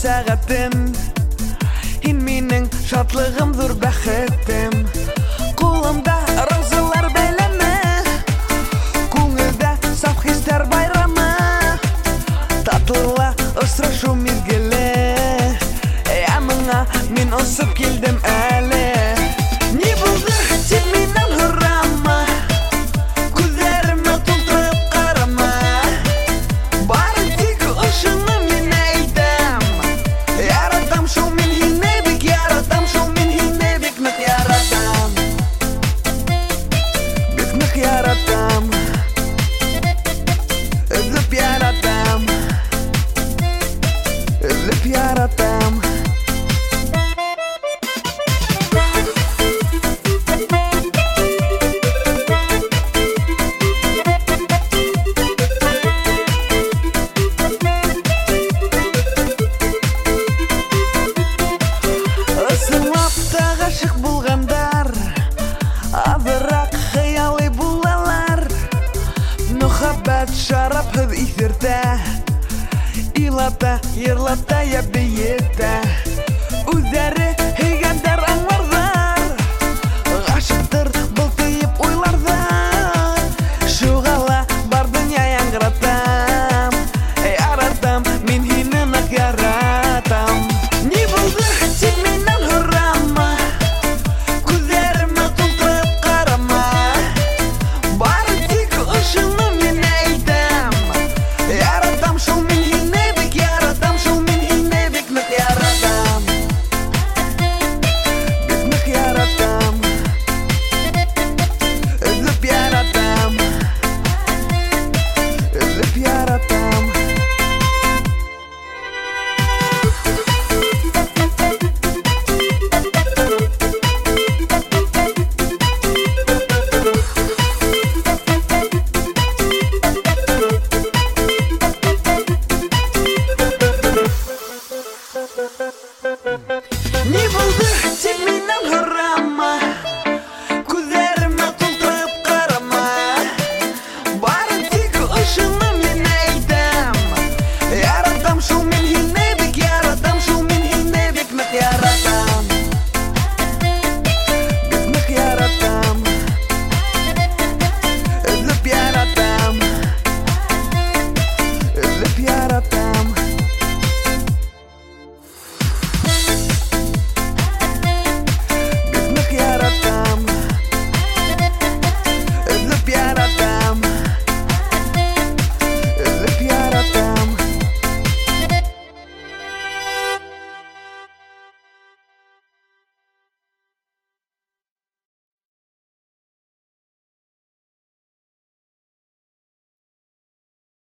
сәғаттен. Ин менің шатлығым зор бәхеттім. Қолымда розалар бәйләме, көңілдә саф хистәр байрамы. Татлыла ұсырашу мезгілі, мыңа мен осып келдім әлі. Не болды тек менің хұрама, көздеріме толтырып қарама. Барын тек ұшыны мен айтам, яратам шоу мен хинебек, яратам шоу мен хинебек. Нық яратам, бек нық яратам, үзіп яратам, үзіп яратам. Ғашық болғандар азырақ хыялы болалар. Мұхаббат шарапһыз исертә, илата, йырлата, я бейетә.